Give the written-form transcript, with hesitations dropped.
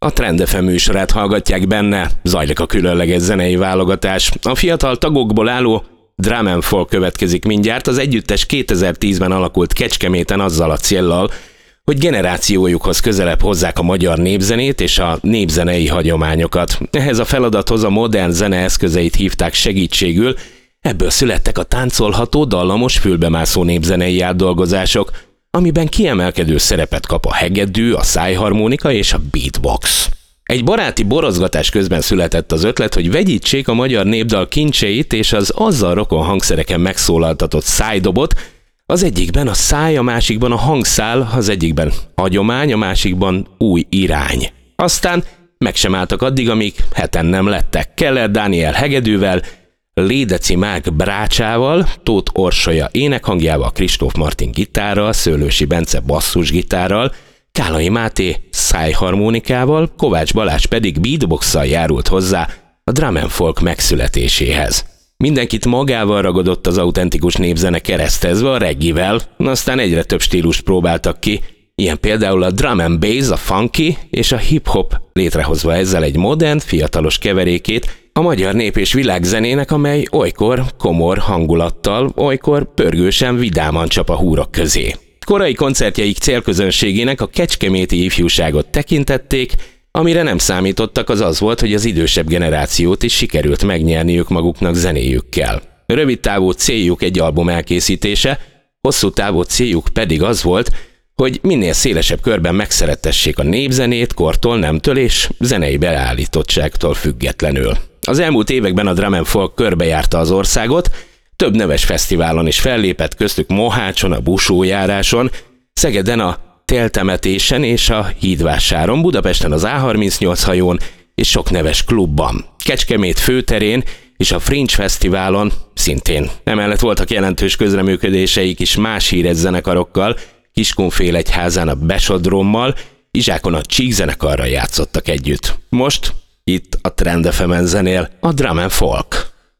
A Trend FM műsorát hallgatják, benne zajlik a különleges zenei válogatás. A fiatal tagokból álló Drum & Folk következik mindjárt. Az együttes 2010-ben alakult Kecskeméten azzal a céllal, hogy generációjukhoz közelebb hozzák a magyar népzenét és a népzenei hagyományokat. Ehhez a feladathoz a modern zene eszközeit hívták segítségül, ebből születtek a táncolható, dallamos, fülbemászó népzenei átdolgozások, amiben kiemelkedő szerepet kap a hegedű, a szájharmonika és a beatbox. Egy baráti borozgatás közben született az ötlet, hogy vegyítsék a magyar népdal kincseit és az azzal rokon hangszereken megszólaltatott szájdobot, az egyikben a száj, a másikban a hangszál, az egyikben hagyomány, a másikban új irány. Aztán meg sem álltak addig, amíg heten nem lettek. Keller Dániel hegedűvel, Lédeci Márk brácsával, Tóth Orsolya énekhangjával, Kristóf Martin gitárral, Szőlősi Bence basszusgitárral, Kálai Máté szájharmonikával, Kovács Balázs pedig beatboxsal járult hozzá a Drum & Folk megszületéséhez. Mindenkit magával ragadott az autentikus népzene keresztezve a reggivel, aztán egyre több stílust próbáltak ki, ilyen például a drum and bass, a funky és a hip-hop, létrehozva ezzel egy modern, fiatalos keverékét a magyar nép- és világzenének, amely olykor komor hangulattal, olykor pörgősen, vidáman csap a húrok közé. Korai koncertjeik célközönségének a kecskeméti ifjúságot tekintették, amire nem számítottak, az volt, hogy az idősebb generációt is sikerült megnyerniük maguknak zenéjükkel. Rövid távú céljuk egy album elkészítése, hosszú távú céljuk pedig az volt, hogy minél szélesebb körben megszerettessék a népzenét kortól, nemtől és zenei beállítottságtól függetlenül. Az elmúlt években a Drum & Folk körbejárta az országot, több neves fesztiválon is fellépett, köztük Mohácson, a Busójáráson, Szegeden a Téltemetésen és a Hídvásáron, Budapesten az A38 hajón és sok neves klubban. Kecskemét főterén és a Fringe Fesztiválon szintén. Emellett voltak jelentős közreműködéseik is más híres zenekarokkal, Kiskunfélegyházán a Besodrommal, Izsákon a Csík zenekarral játszottak együtt. Most itt a Trend FM-en zenél a Drum & Folk.